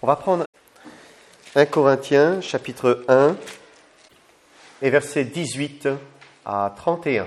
On va prendre 1 Corinthiens, chapitre 1, et versets 18 à 31.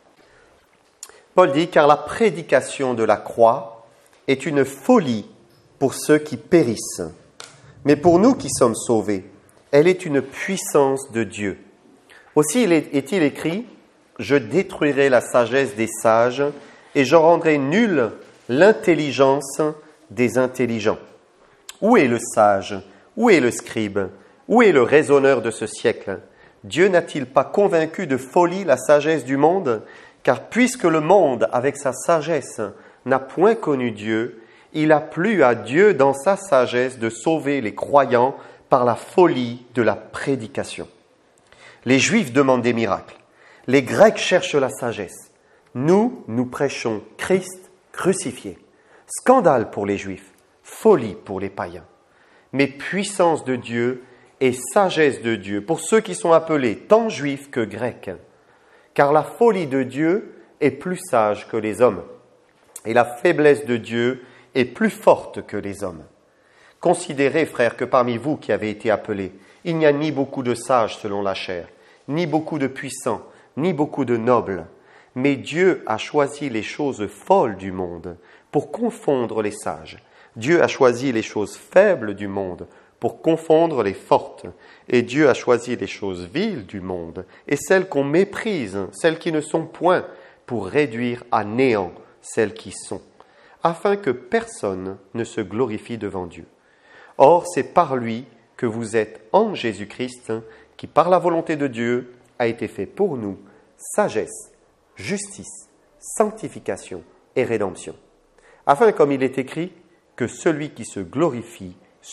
Paul dit « Car la prédication de la croix est une folie pour ceux qui périssent, mais pour nous qui sommes sauvés, elle est une puissance de Dieu. Aussi est-il écrit « Je détruirai la sagesse des sages et je rendrai nulle l'intelligence des intelligents. » Où est le sage? Où est le scribe? Où est le raisonneur de ce siècle? Dieu n'a-t-il pas convaincu de folie la sagesse du monde? Car puisque le monde, avec sa sagesse, n'a point connu Dieu, il a plu à Dieu dans sa sagesse de sauver les croyants par la folie de la prédication. Les Juifs demandent des miracles. Les Grecs cherchent la sagesse. Nous prêchons Christ crucifié. Scandale pour les Juifs, folie pour les païens. Mais puissance de Dieu et sagesse de Dieu pour ceux qui sont appelés tant Juifs que Grecs. Car la folie de Dieu est plus sage que les hommes, et la faiblesse de Dieu est plus forte que les hommes. Considérez, frères, que parmi vous qui avez été appelés, il n'y a ni beaucoup de sages selon la chair, ni beaucoup de puissants, ni beaucoup de nobles. Mais Dieu a choisi les choses folles du monde pour confondre les sages. Dieu a choisi les choses faibles du monde pour confondre les fortes. Et Dieu a choisi les choses viles du monde et celles qu'on méprise, celles qui ne sont point, pour réduire à néant celles qui sont, afin que personne ne se glorifie devant Dieu. Or, c'est par lui que vous êtes en Jésus-Christ, qui par la volonté de Dieu a été fait pour nous sagesse, justice, sanctification et rédemption. Afin, comme il est écrit, que celui qui se glorifie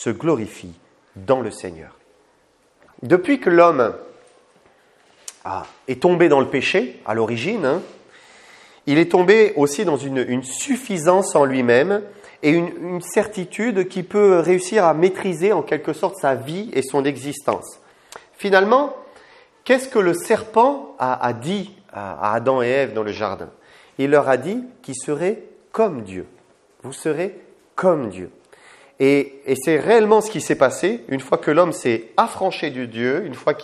dans le Seigneur. Depuis que l'homme est tombé dans le péché, à l'origine, il est tombé aussi dans une suffisance en lui-même et une certitude qui peut réussir à maîtriser en quelque sorte sa vie et son existence. Finalement, qu'est-ce que le serpent a dit à Adam et Ève dans le jardin? Il leur a dit qu'ils seraient comme Dieu. Vous serez comme Dieu. Et c'est réellement ce qui s'est passé une fois que l'homme s'est affranchi de Dieu, une fois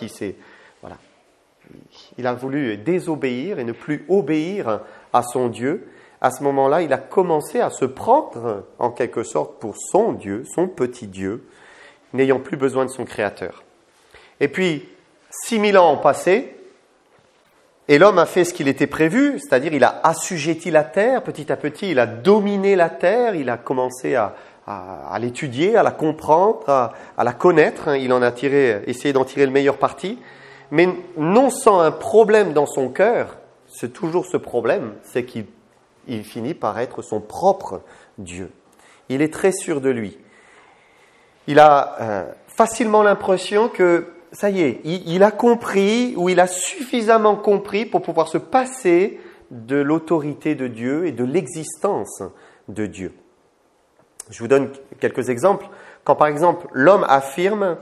il a voulu désobéir et ne plus obéir à son Dieu. À ce moment-là, il a commencé à se prendre en quelque sorte pour son Dieu, son petit Dieu, n'ayant plus besoin de son Créateur. Et puis, 6000 ans ont passé, et l'homme a fait ce qu'il était prévu, c'est-à-dire il a assujetti la terre, petit à petit, il a dominé la terre, il a commencé à l'étudier, à la comprendre, à la connaître, il en a essayé d'en tirer le meilleur parti, mais non sans un problème dans son cœur, c'est toujours ce problème, c'est qu'il finit par être son propre Dieu. Il est très sûr de lui. Il a facilement l'impression que ça y est, il a compris, ou il a suffisamment compris pour pouvoir se passer de l'autorité de Dieu et de l'existence de Dieu. Je vous donne quelques exemples. Quand par exemple l'homme affirme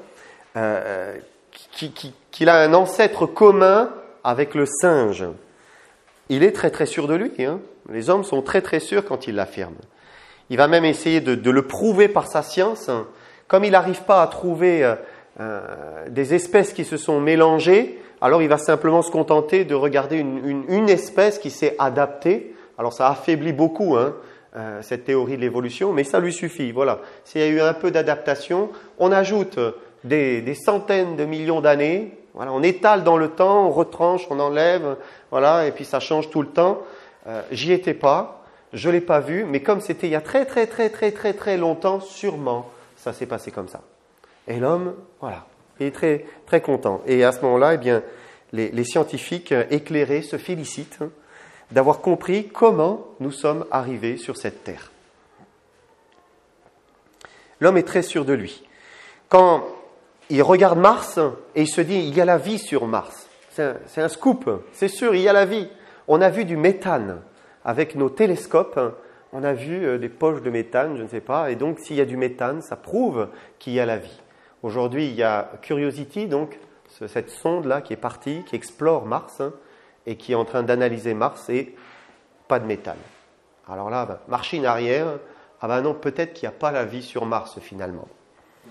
qu'il a un ancêtre commun avec le singe, il est très très sûr de lui. Les hommes sont très très sûrs quand il l'affirme. Il va même essayer de le prouver par sa science. Comme il n'arrive pas à trouver des espèces qui se sont mélangées, alors il va simplement se contenter de regarder une espèce qui s'est adaptée. Alors ça affaiblit beaucoup cette théorie de l'évolution, mais ça lui suffit. Voilà. S'il y a eu un peu d'adaptation, on ajoute des centaines de millions d'années, voilà, on étale dans le temps, on retranche, on enlève, voilà, et puis ça change tout le temps. J'y étais pas, je l'ai pas vu, mais comme c'était il y a très très très très très très longtemps, sûrement ça s'est passé comme ça. Et l'homme, voilà, il est très très content. Et à ce moment-là, eh bien, les scientifiques éclairés se félicitent d'avoir compris comment nous sommes arrivés sur cette terre. L'homme est très sûr de lui. Quand il regarde Mars et il se dit, il y a la vie sur Mars. C'est un scoop, c'est sûr, il y a la vie. On a vu du méthane avec nos télescopes. On a vu des poches de méthane, je ne sais pas. Et donc, s'il y a du méthane, ça prouve qu'il y a la vie. Aujourd'hui, il y a Curiosity, donc cette sonde-là qui est partie, qui explore Mars et qui est en train d'analyser Mars et pas de méthane. Alors là, machine arrière, ah ben non, peut-être qu'il n'y a pas la vie sur Mars finalement.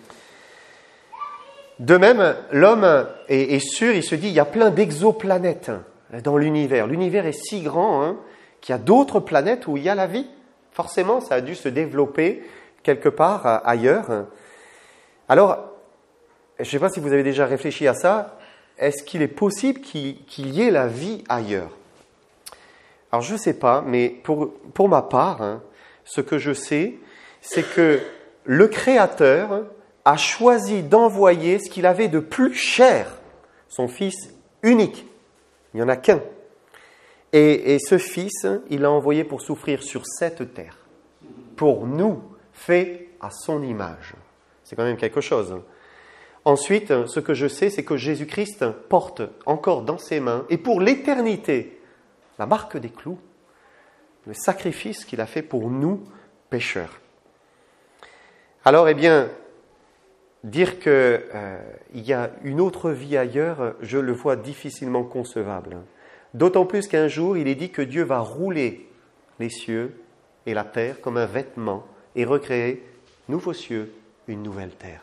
De même, l'homme est sûr, il se dit, il y a plein d'exoplanètes dans l'univers. L'univers est si grand qu'il y a d'autres planètes où il y a la vie. Forcément, ça a dû se développer quelque part ailleurs. Alors, je ne sais pas si vous avez déjà réfléchi à ça, est-ce qu'il est possible qu'il y ait la vie ailleurs? Alors, je ne sais pas, mais pour ma part, ce que je sais, c'est que le Créateur a choisi d'envoyer ce qu'il avait de plus cher, son Fils unique. Il n'y en a qu'un. Et ce Fils, il l'a envoyé pour souffrir sur cette terre, pour nous, fait à son image. C'est quand même quelque chose. Ensuite, ce que je sais, c'est que Jésus-Christ porte encore dans ses mains, et pour l'éternité, la marque des clous, le sacrifice qu'il a fait pour nous, pécheurs. Alors, eh bien, dire qu'il y a une autre vie ailleurs, je le vois difficilement concevable. D'autant plus qu'un jour, il est dit que Dieu va rouler les cieux et la terre comme un vêtement et recréer nouveaux cieux, une nouvelle terre.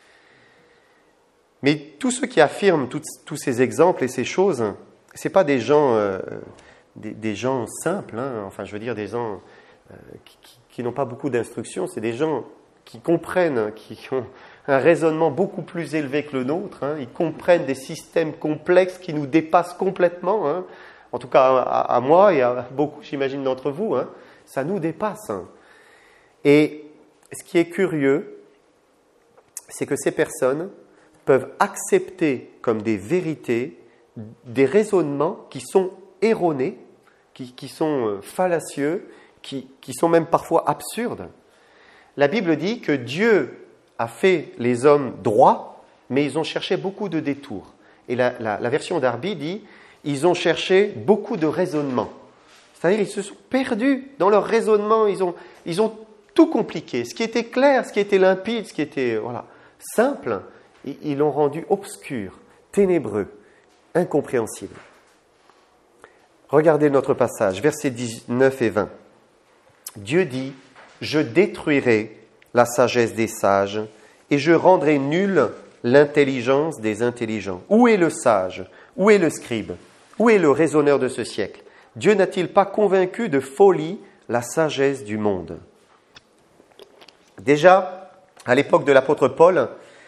Mais tous ceux qui affirment tous ces exemples et ces choses, ce n'est pas des gens simples, enfin je veux dire des gens qui n'ont pas beaucoup d'instructions, c'est des gens qui comprennent, qui ont un raisonnement beaucoup plus élevé que le nôtre, ils comprennent des systèmes complexes qui nous dépassent complètement, en tout cas à moi et à beaucoup, j'imagine, d'entre vous, ça nous dépasse. Et ce qui est curieux, c'est que ces personnes peuvent accepter comme des vérités des raisonnements qui sont erronés, qui sont fallacieux, qui sont même parfois absurdes. La Bible dit que Dieu a fait les hommes droits, mais ils ont cherché beaucoup de détours. Et la version d'Arby dit ils ont cherché beaucoup de raisonnements. C'est-à-dire ils se sont perdus dans leur raisonnement, ils ont tout compliqué. Ce qui était clair, ce qui était limpide, ce qui était simple, ils l'ont rendu obscur, ténébreux, incompréhensible. Regardez notre passage, versets 19 et 20. Dieu dit « Je détruirai la sagesse des sages et je rendrai nulle l'intelligence des intelligents. Où est le sage? Où est le scribe? Où est le raisonneur de ce siècle? Dieu n'a-t-il pas convaincu de folie la sagesse du monde ?» Déjà, à l'époque de l'apôtre Paul,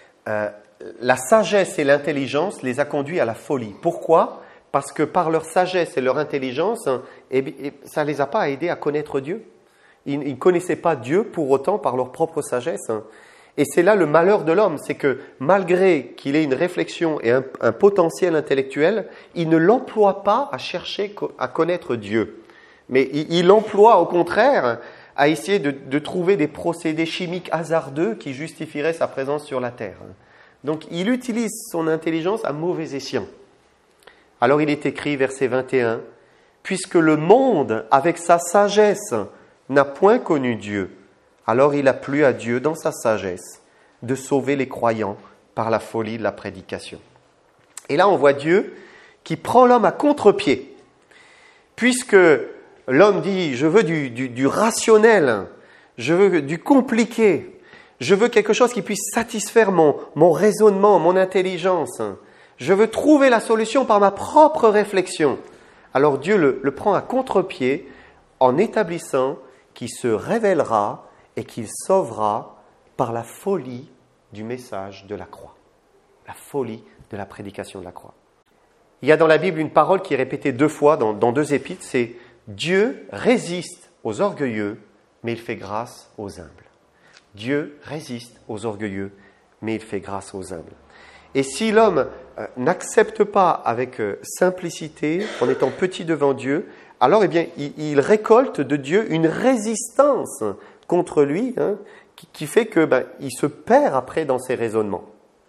la sagesse et l'intelligence les a conduits à la folie. Pourquoi? Parce que par leur sagesse et leur intelligence, ça ne les a pas aidés à connaître Dieu. Ils ne connaissaient pas Dieu pour autant par leur propre sagesse. Et c'est là le malheur de l'homme, c'est que malgré qu'il ait une réflexion et un potentiel intellectuel, il ne l'emploie pas à chercher à connaître Dieu. Mais il l'emploie au contraire à essayer de trouver des procédés chimiques hasardeux qui justifieraient sa présence sur la terre. Donc il utilise son intelligence à mauvais escient. Alors il est écrit, verset 21, « Puisque le monde, avec sa sagesse, n'a point connu Dieu, alors il a plu à Dieu, dans sa sagesse, de sauver les croyants par la folie de la prédication. » Et là, on voit Dieu qui prend l'homme à contre-pied. Puisque l'homme dit « Je veux du rationnel, je veux du compliqué, je veux quelque chose qui puisse satisfaire mon raisonnement, mon intelligence. Je veux trouver la solution par ma propre réflexion. » Alors Dieu le prend à contre-pied en établissant qu'il se révélera et qu'il sauvera par la folie du message de la croix. La folie de la prédication de la croix. Il y a dans la Bible une parole qui est répétée 2 fois dans 2 épîtres, c'est « Dieu résiste aux orgueilleux, mais il fait grâce aux humbles. » Dieu résiste aux orgueilleux, mais il fait grâce aux humbles. Et si l'homme n'accepte pas avec simplicité, en étant petit devant Dieu, alors il récolte de Dieu une résistance contre lui, qui fait qu'il se perd après dans ses raisonnements.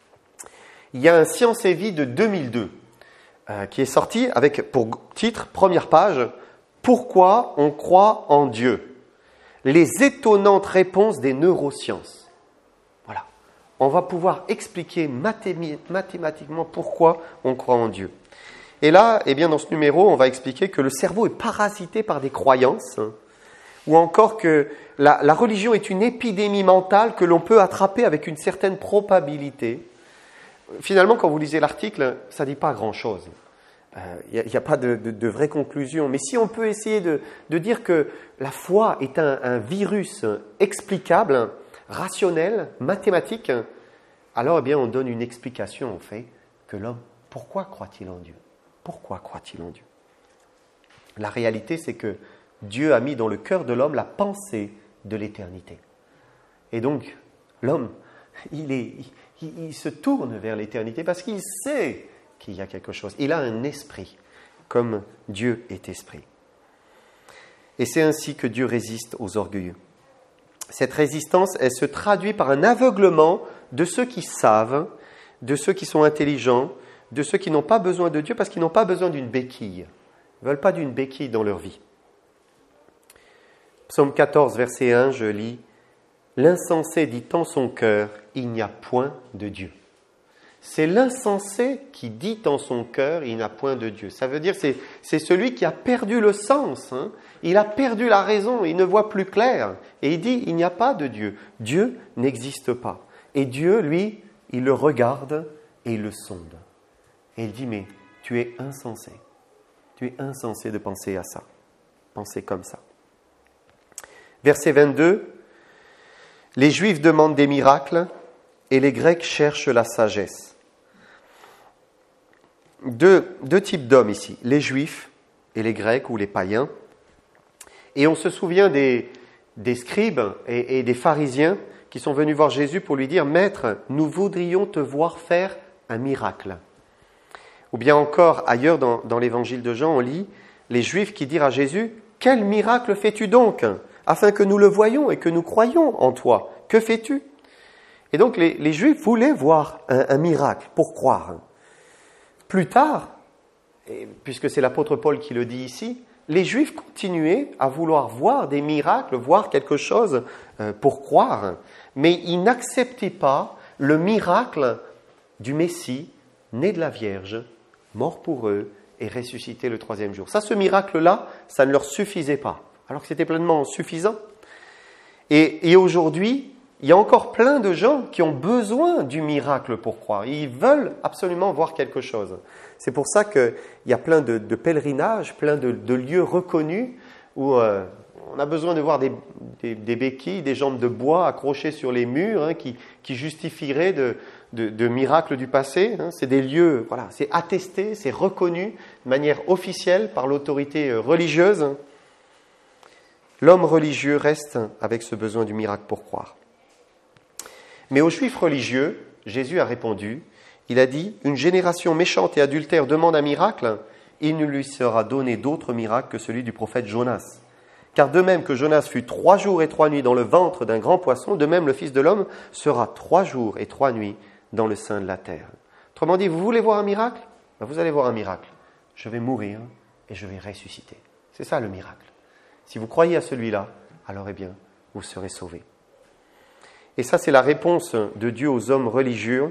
Il y a un Science et Vie de 2002 qui est sorti avec pour titre, première page, « Pourquoi on croit en Dieu ? Les étonnantes réponses des neurosciences. » Voilà. On va pouvoir expliquer mathématiquement pourquoi on croit en Dieu. Et là, dans ce numéro, on va expliquer que le cerveau est parasité par des croyances, ou encore que la religion est une épidémie mentale que l'on peut attraper avec une certaine probabilité. finalement, quand vous lisez l'article, ça ne dit pas grand-chose. Il n'y a pas de vraie conclusion. Mais si on peut essayer de dire que la foi est un virus explicable, rationnel, mathématique, alors eh bien, on donne une explication, en fait, que l'homme, pourquoi croit-il en Dieu? Pourquoi croit-il en Dieu? La réalité, c'est que Dieu a mis dans le cœur de l'homme la pensée de l'éternité. Et donc, l'homme, il se tourne vers l'éternité parce qu'il sait qu'il y a quelque chose. Il a un esprit, comme Dieu est esprit. Et c'est ainsi que Dieu résiste aux orgueilleux. Cette résistance, elle se traduit par un aveuglement de ceux qui savent, de ceux qui sont intelligents, de ceux qui n'ont pas besoin de Dieu parce qu'ils n'ont pas besoin d'une béquille. Ils ne veulent pas d'une béquille dans leur vie. Psaume 14, verset 1, je lis « L'insensé dit en son cœur, il n'y a point de Dieu. » C'est l'insensé qui dit en son cœur, il n'y a point de Dieu. Ça veut dire que c'est celui qui a perdu le sens. Hein. Il a perdu la raison, il ne voit plus clair. Et il dit, il n'y a pas de Dieu. Dieu n'existe pas. Et Dieu, lui, il le regarde et il le sonde. Et il dit, mais tu es insensé. Tu es insensé de penser à ça. Penser comme ça. Verset 22. Les Juifs demandent des miracles et les Grecs cherchent la sagesse. Deux types d'hommes ici, les Juifs et les Grecs ou les païens. Et on se souvient des scribes et des pharisiens qui sont venus voir Jésus pour lui dire « Maître, nous voudrions te voir faire un miracle. » Ou bien encore, ailleurs dans l'évangile de Jean, on lit les Juifs qui dirent à Jésus « Quel miracle fais-tu donc, afin que nous le voyions et que nous croyions en toi? Que fais-tu » Et donc les Juifs voulaient voir un miracle pour croire. Plus tard, puisque c'est l'apôtre Paul qui le dit ici, les Juifs continuaient à vouloir voir des miracles, voir quelque chose pour croire, mais ils n'acceptaient pas le miracle du Messie, né de la Vierge, mort pour eux et ressuscité le troisième jour. Ça, ce miracle-là, ça ne leur suffisait pas, alors que c'était pleinement suffisant. Et aujourd'hui, il y a encore plein de gens qui ont besoin du miracle pour croire. Ils veulent absolument voir quelque chose. C'est pour ça qu'il y a plein de pèlerinages, plein de lieux reconnus où on a besoin de voir des béquilles, des jambes de bois accrochées sur les murs hein, qui justifieraient de miracles du passé. Hein. C'est des lieux, voilà, c'est attesté, c'est reconnu de manière officielle par l'autorité religieuse. L'homme religieux reste avec ce besoin du miracle pour croire. Mais aux Juifs religieux, Jésus a répondu, il a dit « Une génération méchante et adultère demande un miracle, il ne lui sera donné d'autre miracle que celui du prophète Jonas. Car de même que Jonas fut 3 jours et 3 nuits dans le ventre d'un grand poisson, de même le Fils de l'homme sera 3 jours et 3 nuits dans le sein de la terre. » Autrement dit, vous voulez voir un miracle? Ben vous allez voir un miracle. Je vais mourir et je vais ressusciter. C'est ça le miracle. Si vous croyez à celui-là, alors eh bien, vous serez sauvés. Et ça, c'est la réponse de Dieu aux hommes religieux,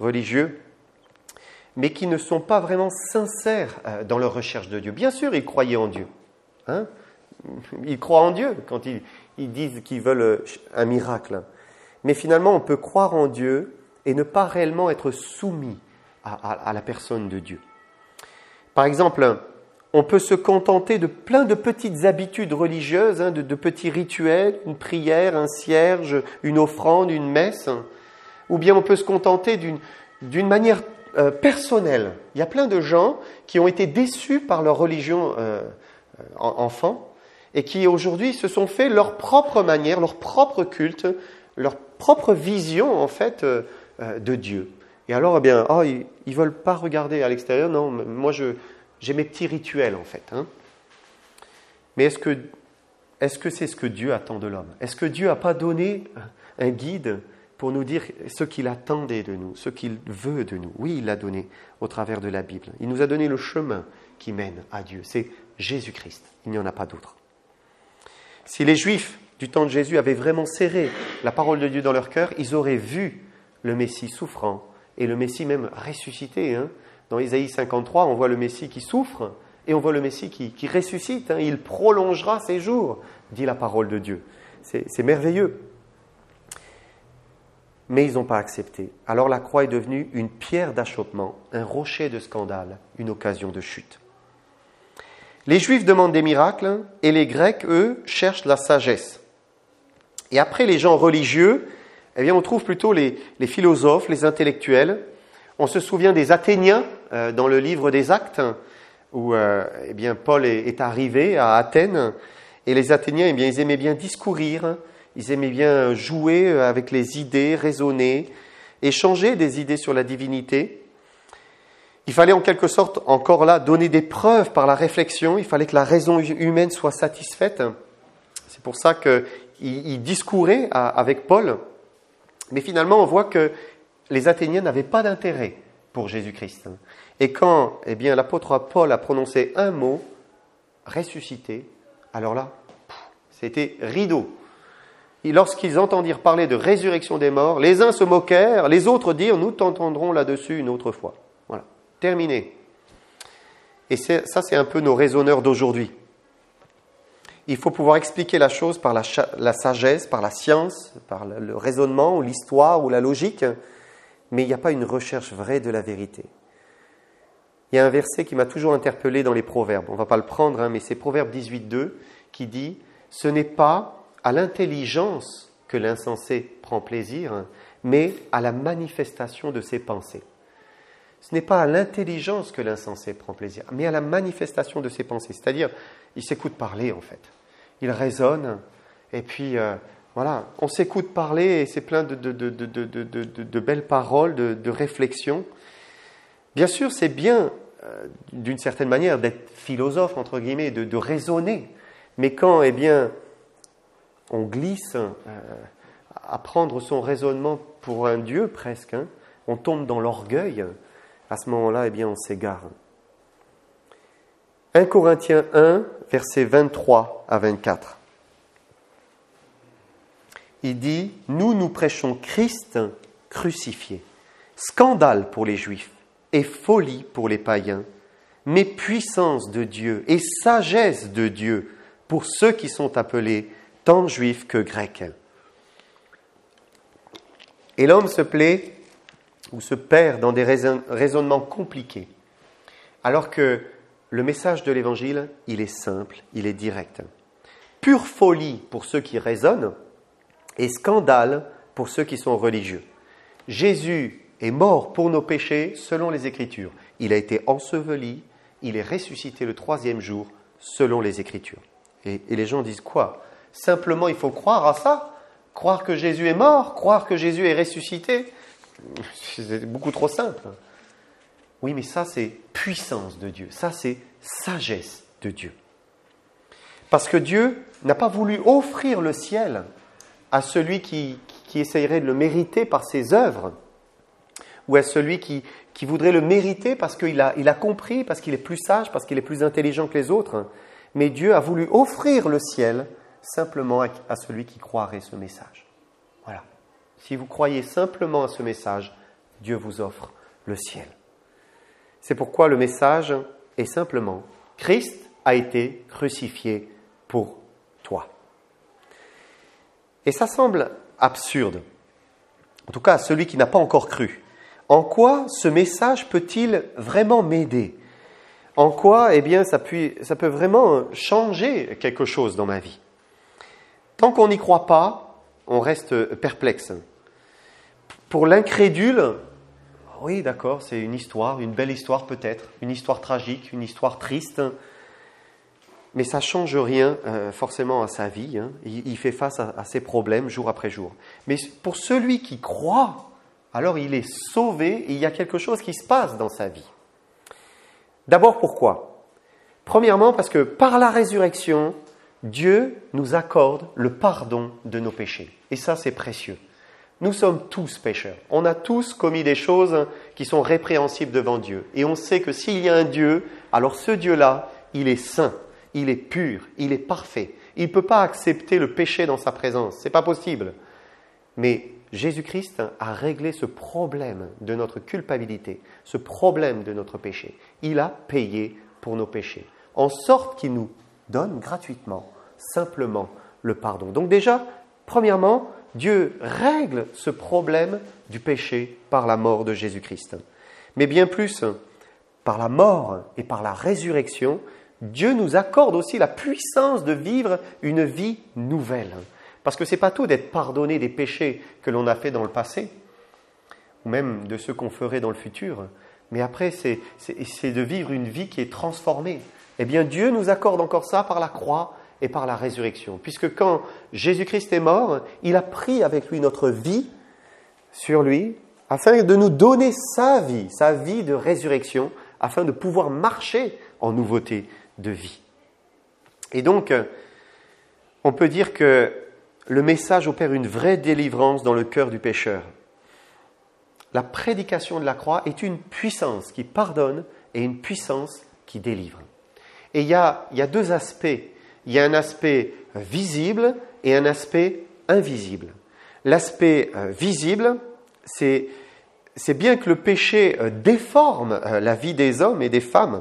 mais qui ne sont pas vraiment sincères dans leur recherche de Dieu. Bien sûr, ils croyaient en Dieu. Hein? Ils croient en Dieu quand ils disent qu'ils veulent un miracle. Mais finalement, on peut croire en Dieu et ne pas réellement être soumis à la personne de Dieu. Par exemple, on peut se contenter de plein de petites habitudes religieuses, hein, de petits rituels, une prière, un cierge, une offrande, une messe. Ou bien on peut se contenter d'une manière personnelle. Il y a plein de gens qui ont été déçus par leur religion enfant et qui aujourd'hui se sont fait leur propre manière, leur propre culte, leur propre vision en fait de Dieu. Et alors, eh bien, ils veulent pas regarder à l'extérieur. Non, moi j'ai mes petits rituels en fait. Hein. Mais est-ce que c'est ce que Dieu attend de l'homme? Est-ce que Dieu n'a pas donné un guide pour nous dire ce qu'il attendait de nous, ce qu'il veut de nous? Oui, il l'a donné au travers de la Bible. Il nous a donné le chemin qui mène à Dieu. C'est Jésus-Christ. Il n'y en a pas d'autre. Si les Juifs du temps de Jésus avaient vraiment serré la parole de Dieu dans leur cœur, ils auraient vu le Messie souffrant et le Messie même ressuscité. Hein. Dans Isaïe 53, on voit le Messie qui souffre et on voit le Messie qui ressuscite. Hein. Il prolongera ses jours, dit la parole de Dieu. C'est merveilleux. mais ils n'ont pas accepté. Alors la croix est devenue une pierre d'achoppement, un rocher de scandale, une occasion de chute. Les Juifs demandent des miracles et les Grecs, eux, cherchent la sagesse. Et après les gens religieux, eh bien, on trouve plutôt les philosophes, les intellectuels. On se souvient des Athéniens dans le livre des Actes, où eh bien, Paul est arrivé à Athènes. Et les Athéniens, eh bien, ils aimaient bien discourir, ils aimaient bien jouer avec les idées, raisonner, échanger des idées sur la divinité. Il fallait en quelque sorte, encore là, donner des preuves par la réflexion. Il fallait que la raison humaine soit satisfaite. C'est pour ça qu'il discourait avec Paul. Mais finalement, on voit que les Athéniens n'avaient pas d'intérêt pour Jésus-Christ. Et quand eh bien, l'apôtre Paul a prononcé un mot, ressuscité, alors là, c'était rideau. Et lorsqu'ils entendirent parler de résurrection des morts, les uns se moquèrent, les autres dirent « Nous t'entendrons là-dessus une autre fois ». Voilà, terminé. Et ça, c'est un peu nos raisonneurs d'aujourd'hui. Il faut pouvoir expliquer la chose par la sagesse, par la science, par le raisonnement, ou l'histoire, ou la logique, mais il n'y a pas une recherche vraie de la vérité. Il y a un verset qui m'a toujours interpellé dans les Proverbes. On ne va pas le prendre, mais c'est Proverbe 18.2 qui dit « Ce n'est pas à l'intelligence que l'insensé prend plaisir, mais à la manifestation de ses pensées. » Ce n'est pas à l'intelligence que l'insensé prend plaisir, mais à la manifestation de ses pensées. C'est-à-dire, il s'écoute parler en fait. Il raisonne, et puis voilà, on s'écoute parler et c'est plein de belles paroles, de réflexions. Bien sûr, c'est bien, d'une certaine manière, d'être philosophe, entre guillemets, de raisonner. Mais quand, eh bien, on glisse à prendre son raisonnement pour un Dieu presque, on tombe dans l'orgueil, à ce moment-là, eh bien, on s'égare. 1 Corinthiens 1, versets 23 à 24. Il dit « Nous prêchons Christ crucifié, scandale pour les Juifs et folie pour les païens, mais puissance de Dieu et sagesse de Dieu pour ceux qui sont appelés tant Juifs que Grecs. » Et l'homme se plaît ou se perd dans des raisonnements compliqués, alors que le message de l'Évangile, il est simple, il est direct. Pure folie pour ceux qui raisonnent et scandale pour ceux qui sont religieux. Jésus est mort pour nos péchés selon les Écritures. Il a été enseveli, il est ressuscité le 3e jour selon les Écritures. Et les gens disent quoi ? Simplement, il faut croire à ça ? Croire que Jésus est mort ? Croire que Jésus est ressuscité ? C'est beaucoup trop simple. Oui, mais ça, c'est puissance de Dieu. Ça, c'est sagesse de Dieu. Parce que Dieu n'a pas voulu offrir le ciel à celui qui essayerait de le mériter par ses œuvres, ou à celui qui voudrait le mériter parce qu'il a compris, parce qu'il est plus sage, parce qu'il est plus intelligent que les autres. Mais Dieu a voulu offrir le ciel simplement à celui qui croirait ce message. Voilà. Si vous croyez simplement à ce message, Dieu vous offre le ciel. C'est pourquoi le message est simplement « Christ a été crucifié pour toi ». Et ça semble absurde, en tout cas à celui qui n'a pas encore cru. En quoi ce message peut-il vraiment m'aider ? En quoi, eh bien, ça peut vraiment changer quelque chose dans ma vie ? Tant qu'on n'y croit pas, on reste perplexe. Pour l'incrédule, oui, d'accord, c'est une histoire, une belle histoire peut-être, une histoire tragique, une histoire triste, mais ça ne change rien forcément à sa vie. Il fait face à ses problèmes jour après jour. Mais pour celui qui croit, alors il est sauvé et il y a quelque chose qui se passe dans sa vie. D'abord, pourquoi ? Premièrement, parce que par la résurrection, Dieu nous accorde le pardon de nos péchés. Et ça, c'est précieux. Nous sommes tous pécheurs. On a tous commis des choses qui sont répréhensibles devant Dieu. Et on sait que s'il y a un Dieu, alors ce Dieu-là, il est saint, il est pur, il est parfait. Il ne peut pas accepter le péché dans sa présence. Ce n'est pas possible. Mais Jésus-Christ a réglé ce problème de notre culpabilité, ce problème de notre péché. Il a payé pour nos péchés, en sorte qu'il nous donne gratuitement, simplement, le pardon. Donc déjà, premièrement, Dieu règle ce problème du péché par la mort de Jésus-Christ. Mais bien plus, par la mort et par la résurrection, Dieu nous accorde aussi la puissance de vivre une vie nouvelle. Parce que ce n'est pas tout d'être pardonné des péchés que l'on a fait dans le passé, ou même de ceux qu'on ferait dans le futur, mais après c'est de vivre une vie qui est transformée. Eh bien Dieu nous accorde encore ça par la croix et par la résurrection. Puisque quand Jésus-Christ est mort, il a pris avec lui notre vie sur lui, afin de nous donner sa vie de résurrection, afin de pouvoir marcher en nouveauté de vie. Et donc, on peut dire que le message opère une vraie délivrance dans le cœur du pécheur. La prédication de la croix est une puissance qui pardonne et une puissance qui délivre. Et il y a deux aspects. Il y a un aspect visible et un aspect invisible. L'aspect visible, c'est bien que le péché déforme la vie des hommes et des femmes.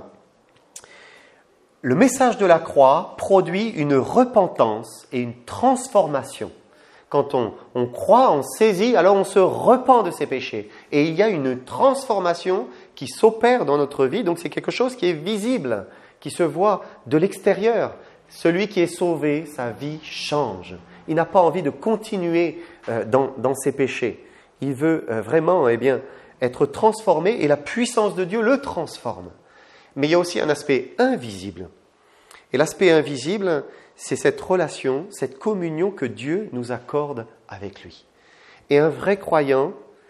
Le message de la croix produit une repentance et une transformation. Quand on croit, on saisit, alors on se repent de ses péchés. Et il y a une transformation qui s'opère dans notre vie, donc c'est quelque chose qui est visible, qui se voit de l'extérieur. Celui qui est sauvé, sa vie change. Il n'a pas envie de continuer dans ses péchés. Il veut vraiment être transformé et la puissance de Dieu le transforme. Mais il y a aussi un aspect invisible. Et l'aspect invisible, c'est cette relation, cette communion que Dieu nous accorde avec lui. Et un vrai croyant,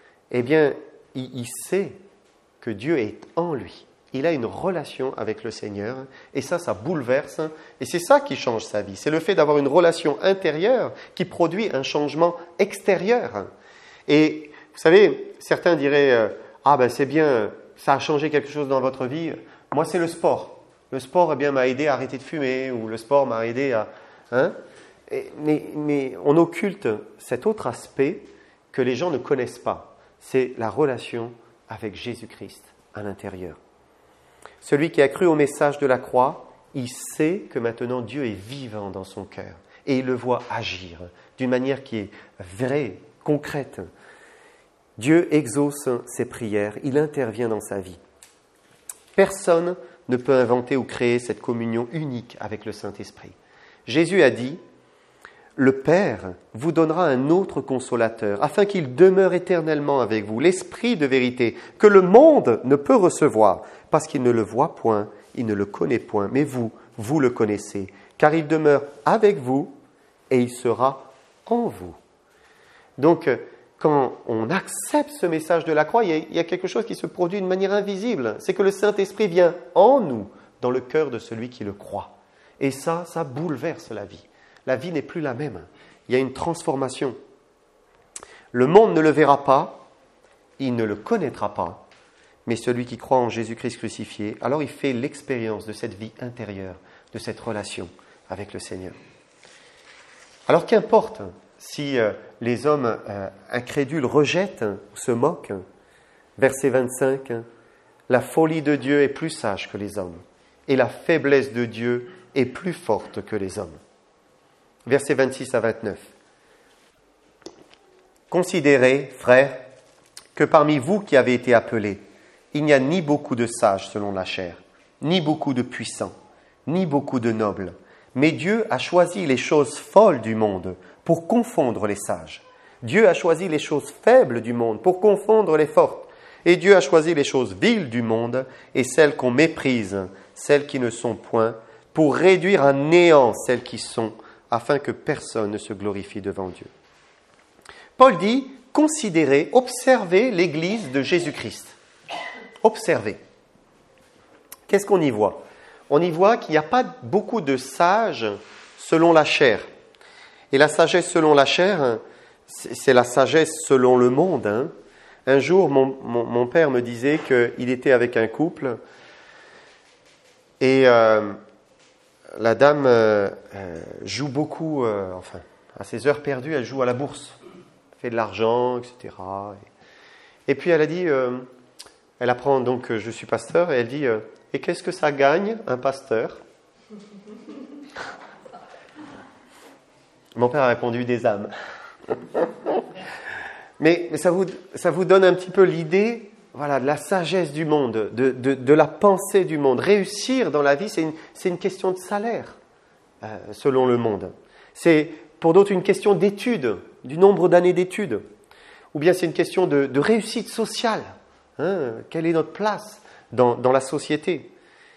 il sait que Dieu est en lui. Il a une relation avec le Seigneur et ça bouleverse. Et c'est ça qui change sa vie. C'est le fait d'avoir une relation intérieure qui produit un changement extérieur. Et vous savez, certains diraient c'est bien, ça a changé quelque chose dans votre vie. Moi, c'est le sport. Le sport m'a aidé à arrêter de fumer ou le sport m'a aidé à... Mais on occulte cet autre aspect que les gens ne connaissent pas. C'est la relation avec Jésus-Christ à l'intérieur. Celui qui a cru au message de la croix, il sait que maintenant Dieu est vivant dans son cœur et il le voit agir d'une manière qui est vraie, concrète. Dieu exauce ses prières, il intervient dans sa vie. Personne ne peut inventer ou créer cette communion unique avec le Saint-Esprit. Jésus a dit « Le Père vous donnera un autre consolateur, afin qu'il demeure éternellement avec vous, l'Esprit de vérité, que le monde ne peut recevoir, parce qu'il ne le voit point, il ne le connaît point, mais vous le connaissez, car il demeure avec vous et il sera en vous. » Donc, quand on accepte ce message de la croix, il y a quelque chose qui se produit d'une manière invisible. C'est que le Saint-Esprit vient en nous, dans le cœur de celui qui le croit. Et ça bouleverse la vie. La vie n'est plus la même. Il y a une transformation. Le monde ne le verra pas, il ne le connaîtra pas, mais celui qui croit en Jésus-Christ crucifié, alors il fait l'expérience de cette vie intérieure, de cette relation avec le Seigneur. Alors qu'importe si les hommes incrédules rejettent, se moquent. Verset 25, la folie de Dieu est plus sage que les hommes, et la faiblesse de Dieu est plus forte que les hommes. Versets 26 à 29. Considérez, frères, que parmi vous qui avez été appelés, il n'y a ni beaucoup de sages selon la chair, ni beaucoup de puissants, ni beaucoup de nobles, mais Dieu a choisi les choses folles du monde pour confondre les sages. Dieu a choisi les choses faibles du monde pour confondre les fortes. Et Dieu a choisi les choses viles du monde et celles qu'on méprise, celles qui ne sont point, pour réduire à néant celles qui sont, afin que personne ne se glorifie devant Dieu. Paul dit, considérez, observez l'Église de Jésus-Christ. Observez. Qu'est-ce qu'on y voit ? On y voit qu'il n'y a pas beaucoup de sages selon la chair. Et la sagesse selon la chair, c'est la sagesse selon le monde. Hein. Un jour, mon père me disait qu'il était avec un couple et la dame joue beaucoup, à ses heures perdues, elle joue à la bourse, fait de l'argent, etc. Et puis elle a dit, elle apprend donc que je suis pasteur, et elle dit, et qu'est-ce que ça gagne, un pasteur ? Mon père a répondu, des âmes. Mais ça vous donne un petit peu l'idée, voilà, de la sagesse du monde, de la pensée du monde. Réussir dans la vie, c'est une question de salaire, selon le monde. C'est pour d'autres une question d'études, du nombre d'années d'études. Ou bien c'est une question de réussite sociale. Quelle est notre place dans la société?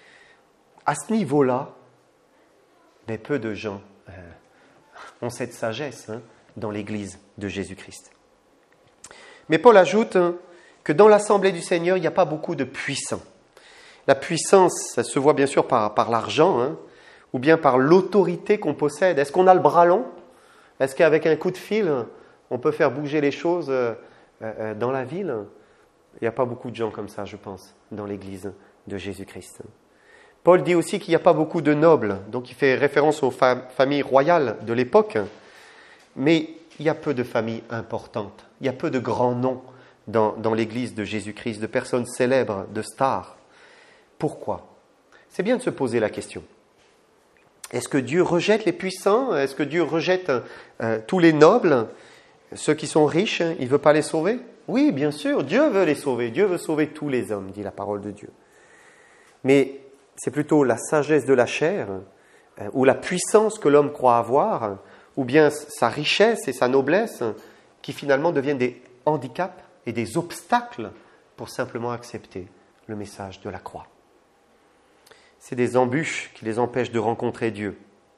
À ce niveau-là, mais peu de gens ont cette sagesse dans l'Église de Jésus-Christ. Mais Paul ajoute que dans l'assemblée du Seigneur, il n'y a pas beaucoup de puissants. La puissance, ça se voit bien sûr par l'argent, ou bien par l'autorité qu'on possède. Est-ce qu'on a le bras long? Est-ce qu'avec un coup de fil, on peut faire bouger les choses dans la ville? Il n'y a pas beaucoup de gens comme ça, je pense, dans l'Église de Jésus-Christ. Paul dit aussi qu'il n'y a pas beaucoup de nobles, donc il fait référence aux familles royales de l'époque, mais il y a peu de familles importantes, il y a peu de grands noms dans l'Église de Jésus-Christ, de personnes célèbres, de stars. Pourquoi? C'est bien de se poser la question. Est-ce que Dieu rejette les puissants? Est-ce que Dieu rejette tous les nobles? Ceux qui sont riches, il ne veut pas les sauver? Oui, bien sûr, Dieu veut les sauver. Dieu veut sauver tous les hommes, dit la parole de Dieu. Mais c'est plutôt la sagesse de la chair, ou la puissance que l'homme croit avoir, ou bien sa richesse et sa noblesse, qui finalement deviennent des handicaps et des obstacles pour simplement accepter le message de la croix. C'est des embûches qui les empêchent de rencontrer Dieu.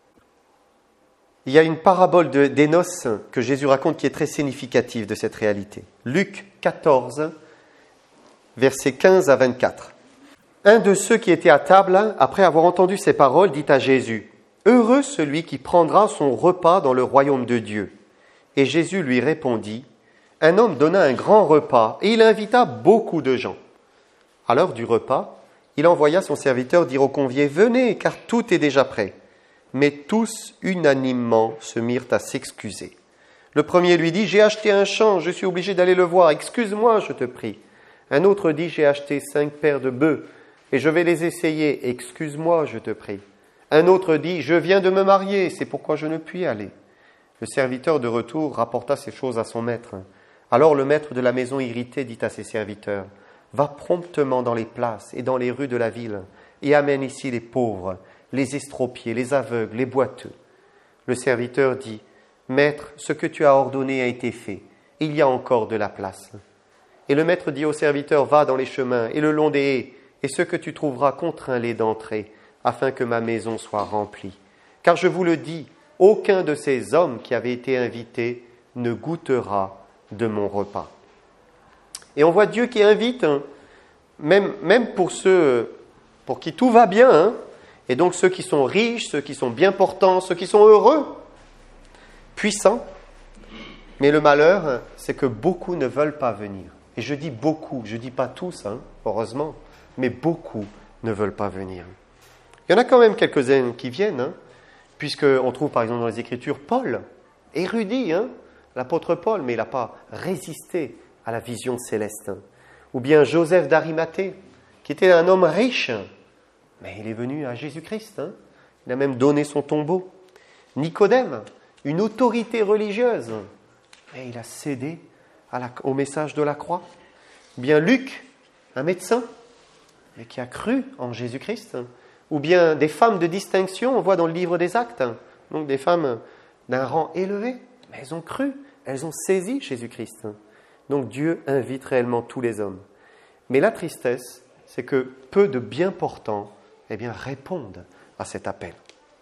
Il y a une parabole d'Énos que Jésus raconte qui est très significative de cette réalité. Luc 14, versets 15 à 24. Un de ceux qui étaient à table, après avoir entendu ces paroles, dit à Jésus, « Heureux celui qui prendra son repas dans le royaume de Dieu. » Et Jésus lui répondit, « Un homme donna un grand repas, et il invita beaucoup de gens. À l'heure du repas, il envoya son serviteur dire aux conviés, « Venez, car tout est déjà prêt. » Mais tous, unanimement, se mirent à s'excuser. Le premier lui dit, « J'ai acheté un champ, je suis obligé d'aller le voir, excuse-moi, je te prie. » Un autre dit, « J'ai acheté 5 paires de bœufs, et je vais les essayer, excuse-moi, je te prie. » Un autre dit, « Je viens de me marier, c'est pourquoi je ne puis aller. » Le serviteur de retour rapporta ces choses à son maître. Alors le maître de la maison irrité dit à ses serviteurs, « Va promptement dans les places et dans les rues de la ville, et amène ici les pauvres, les estropiés, les aveugles, les boiteux. » Le serviteur dit, « Maître, ce que tu as ordonné a été fait, il y a encore de la place. » Et le maître dit au serviteur, « Va dans les chemins et le long des haies, et ce que tu trouveras, contrains-les d'entrer, afin que ma maison soit remplie. Car je vous le dis, aucun de ces hommes qui avaient été invités ne goûtera de mon repas. » Et on voit Dieu qui invite, même pour ceux pour qui tout va bien, et donc ceux qui sont riches, ceux qui sont bien portants, ceux qui sont heureux, puissants. Mais le malheur, c'est que beaucoup ne veulent pas venir. Et je dis beaucoup, je ne dis pas tous, heureusement, mais beaucoup ne veulent pas venir. Il y en a quand même quelques-uns qui viennent, puisqu'on trouve par exemple dans les Écritures Paul, érudit, l'apôtre Paul, mais il n'a pas résisté à la vision céleste. Ou bien Joseph d'Arimathée, qui était un homme riche, mais il est venu à Jésus-Christ. Il a même donné son tombeau. Nicodème, une autorité religieuse, mais il a cédé au message de la croix. Ou bien Luc, un médecin, mais qui a cru en Jésus-Christ. Ou bien des femmes de distinction, on voit dans le livre des Actes, donc des femmes d'un rang élevé, mais elles ont cru, elles ont saisi Jésus-Christ. Donc Dieu invite réellement tous les hommes. Mais la tristesse, c'est que peu de bien portants répondent à cet appel.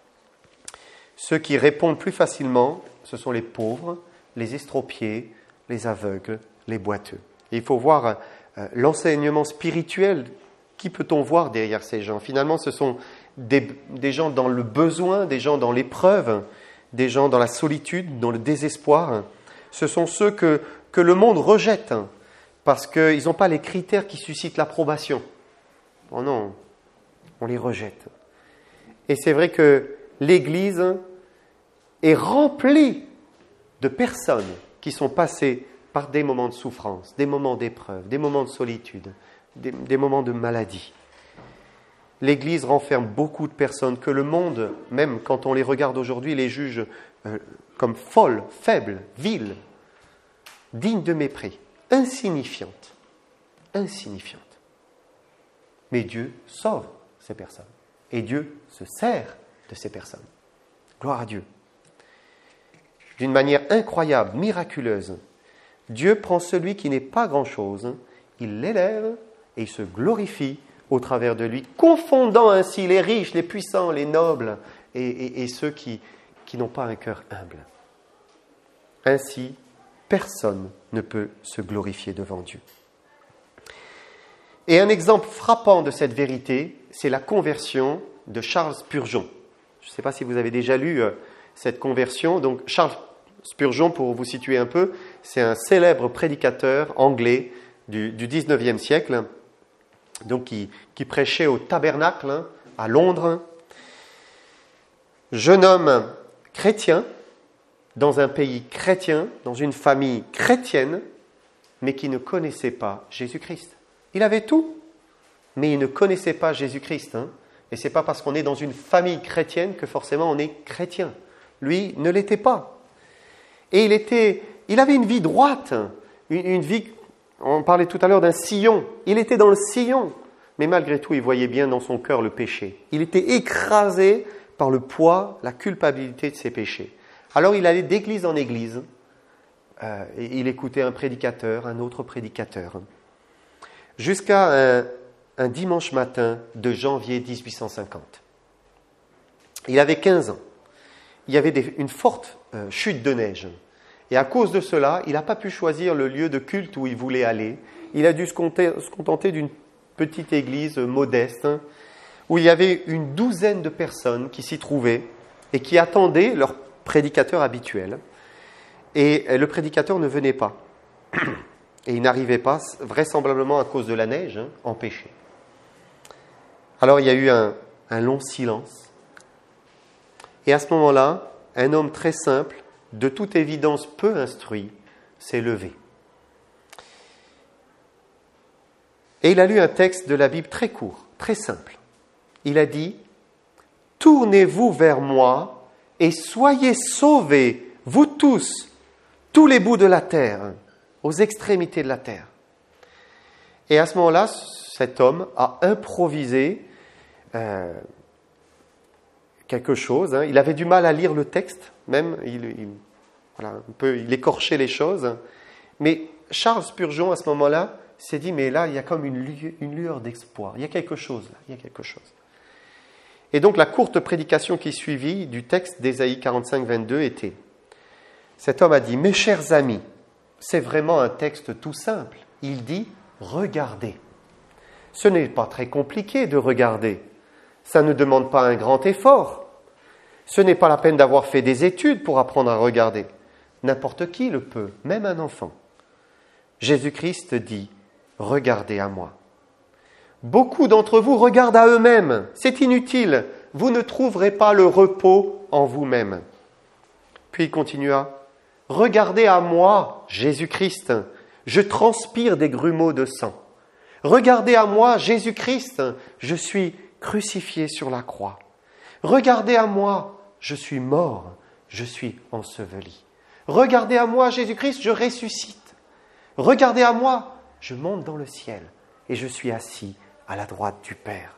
Ceux qui répondent plus facilement, ce sont les pauvres, les estropiés, les aveugles, les boiteux. Et il faut voir l'enseignement spirituel. Qui peut-on voir derrière ces gens? Finalement, ce sont des gens dans le besoin, des gens dans l'épreuve, des gens dans la solitude, dans le désespoir. Ce sont ceux que le monde rejette parce qu'ils n'ont pas les critères qui suscitent l'approbation. Oh non, on les rejette. Et c'est vrai que l'Église est remplie de personnes qui sont passées par des moments de souffrance, des moments d'épreuve, des moments de solitude, des moments de maladie. L'Église renferme beaucoup de personnes que le monde, même quand on les regarde aujourd'hui, les juge comme folle, faible, vile, digne de mépris, insignifiante. Insignifiante. Mais Dieu sauve ces personnes. Et Dieu se sert de ces personnes. Gloire à Dieu. D'une manière incroyable, miraculeuse, Dieu prend celui qui n'est pas grand-chose, il l'élève et il se glorifie au travers de lui, confondant ainsi les riches, les puissants, les nobles et ceux qui n'ont pas un cœur humble. Ainsi, personne ne peut se glorifier devant Dieu. Et un exemple frappant de cette vérité, c'est la conversion de Charles Spurgeon. Je ne sais pas si vous avez déjà lu cette conversion. Donc, Charles Spurgeon, pour vous situer un peu, c'est un célèbre prédicateur anglais du 19e siècle, donc qui prêchait au Tabernacle à Londres. Jeune homme chrétien, dans un pays chrétien, dans une famille chrétienne, mais qui ne connaissait pas Jésus-Christ. Il avait tout, mais il ne connaissait pas Jésus-Christ. Et ce n'est pas parce qu'on est dans une famille chrétienne que forcément on est chrétien. Lui ne l'était pas. Et il avait une vie droite, une vie, on parlait tout à l'heure d'un sillon. Il était dans le sillon, mais malgré tout, il voyait bien dans son cœur le péché. Il était écrasé par le poids, la culpabilité de ses péchés. Alors il allait d'église en église, et il écoutait un prédicateur, un autre prédicateur, jusqu'à un dimanche matin de janvier 1850. Il avait 15 ans. Il y avait une forte chute de neige. Et à cause de cela, il n'a pas pu choisir le lieu de culte où il voulait aller. Il a dû se contenter d'une petite église modeste, où il y avait une douzaine de personnes qui s'y trouvaient et qui attendaient leur prédicateur habituel. Et le prédicateur ne venait pas. Et il n'arrivait pas, vraisemblablement à cause de la neige, empêché. Alors il y a eu un long silence. Et à ce moment-là, un homme très simple, de toute évidence peu instruit, s'est levé. Et il a lu un texte de la Bible très court, très simple. Il a dit « Tournez-vous vers moi et soyez sauvés, vous tous les bouts de la terre, aux extrémités de la terre. » Et à ce moment-là, cet homme a improvisé quelque chose. Il avait du mal à lire le texte, même, il écorchait les choses. Mais Charles Spurgeon, à ce moment-là, s'est dit, mais là, il y a comme une lueur d'espoir. Il y a quelque chose là, il y a quelque chose. Et donc, la courte prédication qui suivit du texte d'Ésaïe 45, 22 était, cet homme a dit, mes chers amis, c'est vraiment un texte tout simple. Il dit, regardez. Ce n'est pas très compliqué de regarder. Ça ne demande pas un grand effort. Ce n'est pas la peine d'avoir fait des études pour apprendre à regarder. N'importe qui le peut, même un enfant. Jésus-Christ dit, regardez à moi. Beaucoup d'entre vous regardent à eux-mêmes. C'est inutile. Vous ne trouverez pas le repos en vous-même. Puis il continua, regardez à moi, Jésus-Christ. Je transpire des grumeaux de sang. Regardez à moi, Jésus-Christ. Je suis crucifié sur la croix. Regardez à moi, je suis mort. Je suis enseveli. Regardez à moi, Jésus-Christ, je ressuscite. Regardez à moi, je monte dans le ciel et je suis assis à la droite du Père.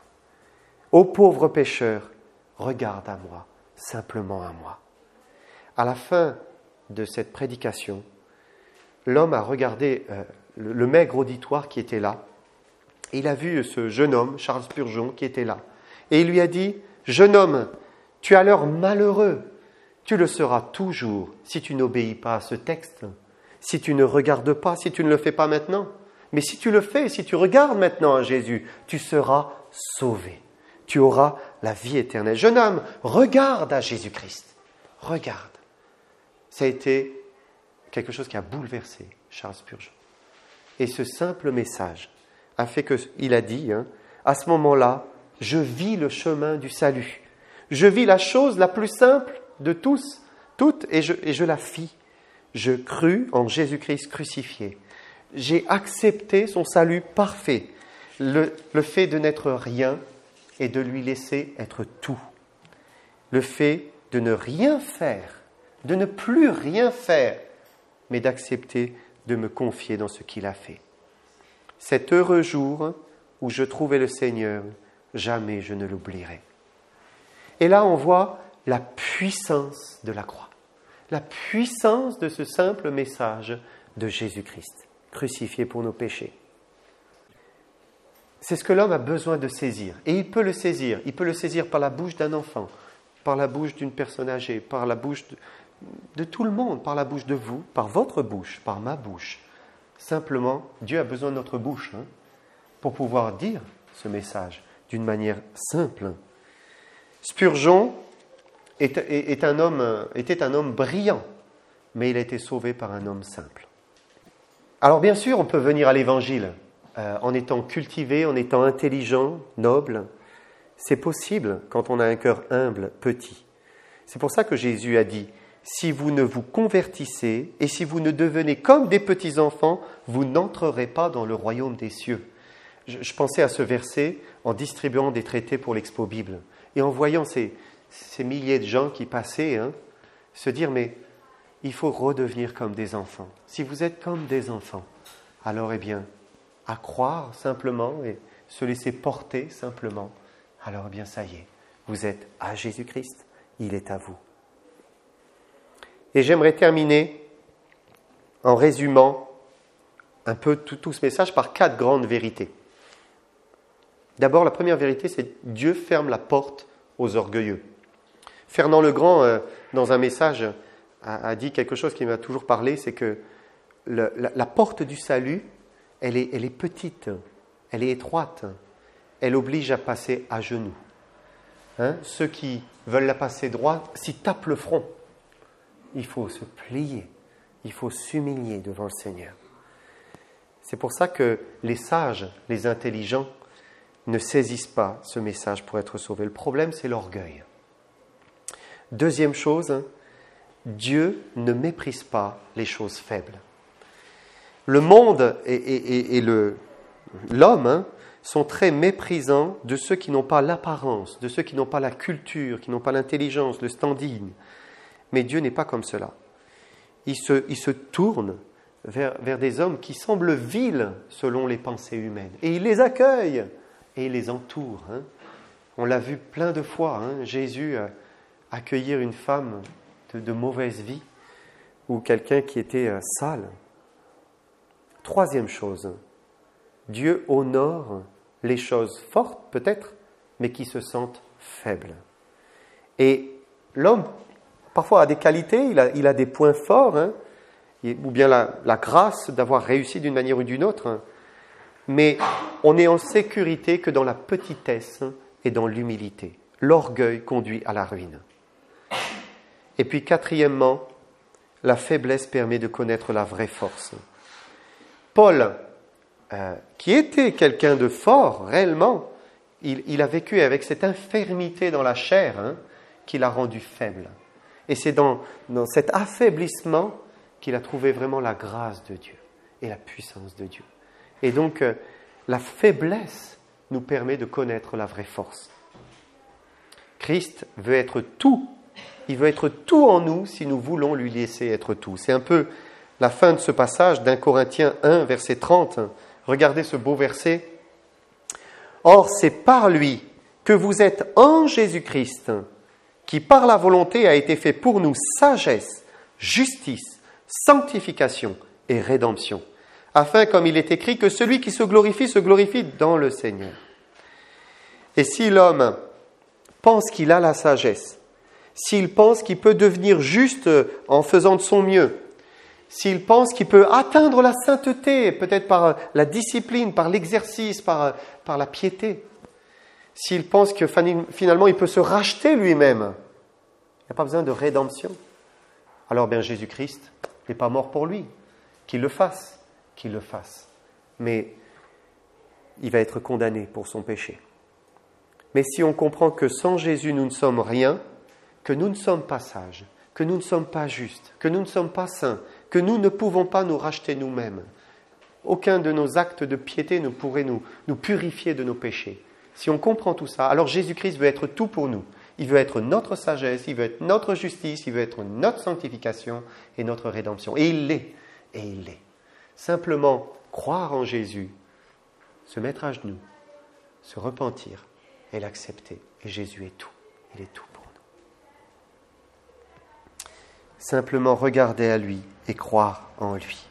Ô pauvre pécheur, regarde à moi, simplement à moi. À la fin de cette prédication, l'homme a regardé le maigre auditoire qui était là. Et il a vu ce jeune homme, Charles Spurgeon, qui était là. Et il lui a dit, jeune homme, tu as l'air malheureux. Tu le seras toujours si tu n'obéis pas à ce texte, si tu ne regardes pas, si tu ne le fais pas maintenant. Mais si tu le fais, si tu regardes maintenant à Jésus, tu seras sauvé. Tu auras la vie éternelle. Jeune homme, regarde à Jésus-Christ. Regarde. Ça a été quelque chose qui a bouleversé Charles Spurgeon. Et ce simple message a fait qu'il a dit, à ce moment-là, je vis le chemin du salut. Je vis la chose la plus simple de toutes, et je la fis. Je crus en Jésus-Christ crucifié. J'ai accepté son salut parfait, le fait de n'être rien et de lui laisser être tout. Le fait de ne rien faire de ne plus rien faire, mais d'accepter de me confier dans ce qu'il a fait. Cet heureux jour où je trouvais le Seigneur, jamais je ne l'oublierai. Et là, on voit la puissance de la croix, la puissance de ce simple message de Jésus-Christ, crucifié pour nos péchés. C'est ce que l'homme a besoin de saisir. Et il peut le saisir. Il peut le saisir par la bouche d'un enfant, par la bouche d'une personne âgée, par la bouche de tout le monde, par la bouche de vous, par votre bouche, par ma bouche. Simplement, Dieu a besoin de notre bouche pour pouvoir dire ce message d'une manière simple. Spurgeon était un homme brillant, mais il a été sauvé par un homme simple. Alors bien sûr, on peut venir à l'Évangile en étant cultivé, en étant intelligent, noble. C'est possible quand on a un cœur humble, petit. C'est pour ça que Jésus a dit « Si vous ne vous convertissez et si vous ne devenez comme des petits-enfants, vous n'entrerez pas dans le royaume des cieux. » Je pensais à ce verset en distribuant des traités pour l'Expo Bible et en voyant ces milliers de gens qui passaient, se dire « Mais il faut redevenir comme des enfants. Si vous êtes comme des enfants, alors à croire simplement et se laisser porter simplement, alors ça y est, vous êtes à Jésus-Christ, il est à vous. » Et j'aimerais terminer en résumant un peu tout ce message par 4 grandes vérités. D'abord, la première vérité, c'est Dieu ferme la porte aux orgueilleux. Fernand le Grand, dans un message, a dit quelque chose qui m'a toujours parlé, c'est que la porte du salut, elle est petite, elle est étroite, elle oblige à passer à genoux. Ceux qui veulent la passer droit s'y tapent le front. Il faut se plier, il faut s'humilier devant le Seigneur. C'est pour ça que les sages, les intelligents, ne saisissent pas ce message pour être sauvés. Le problème, c'est l'orgueil. Deuxième chose, Dieu ne méprise pas les choses faibles. Le monde et l'homme sont très méprisants de ceux qui n'ont pas l'apparence, de ceux qui n'ont pas la culture, qui n'ont pas l'intelligence, le standing. Mais Dieu n'est pas comme cela. Il se tourne vers des hommes qui semblent vils selon les pensées humaines. Et il les accueille et il les entoure. On l'a vu plein de fois, Jésus accueillir une femme de mauvaise vie ou quelqu'un qui était sale. Troisième chose, Dieu honore les choses fortes peut-être, mais qui se sentent faibles. Et l'homme, parfois, a des qualités, il a des points forts, ou bien la grâce d'avoir réussi d'une manière ou d'une autre, mais on est en sécurité que dans la petitesse et dans l'humilité. L'orgueil conduit à la ruine. Et puis, quatrièmement, la faiblesse permet de connaître la vraie force. Paul, qui était quelqu'un de fort, réellement, il a vécu avec cette infirmité dans la chair qui l'a rendu faible. Et c'est dans cet affaiblissement qu'il a trouvé vraiment la grâce de Dieu et la puissance de Dieu. Et donc, la faiblesse nous permet de connaître la vraie force. Christ veut être tout. Il veut être tout en nous si nous voulons lui laisser être tout. C'est un peu la fin de ce passage d'Un Corinthiens 1, verset 30. Regardez ce beau verset. « Or, c'est par lui que vous êtes en Jésus-Christ, qui par la volonté a été fait pour nous sagesse, justice, sanctification et rédemption, afin, comme il est écrit, que celui qui se glorifie dans le Seigneur. » Et si l'homme pense qu'il a la sagesse, s'il pense qu'il peut devenir juste en faisant de son mieux, s'il pense qu'il peut atteindre la sainteté, peut-être par la discipline, par l'exercice, par la piété, s'il pense que finalement il peut se racheter lui-même, il n'y a pas besoin de rédemption, alors bien Jésus-Christ n'est pas mort pour lui. Qu'il le fasse. Mais il va être condamné pour son péché. Mais si on comprend que sans Jésus nous ne sommes rien, que nous ne sommes pas sages, que nous ne sommes pas justes, que nous ne sommes pas saints, que nous ne pouvons pas nous racheter nous-mêmes, aucun de nos actes de piété ne pourrait nous purifier de nos péchés. Si on comprend tout ça, alors Jésus-Christ veut être tout pour nous. Il veut être notre sagesse, il veut être notre justice, il veut être notre sanctification et notre rédemption. Et il l'est. Et il l'est. Simplement croire en Jésus, se mettre à genoux, se repentir et l'accepter. Et Jésus est tout. Il est tout pour nous. Simplement regarder à lui et croire en lui.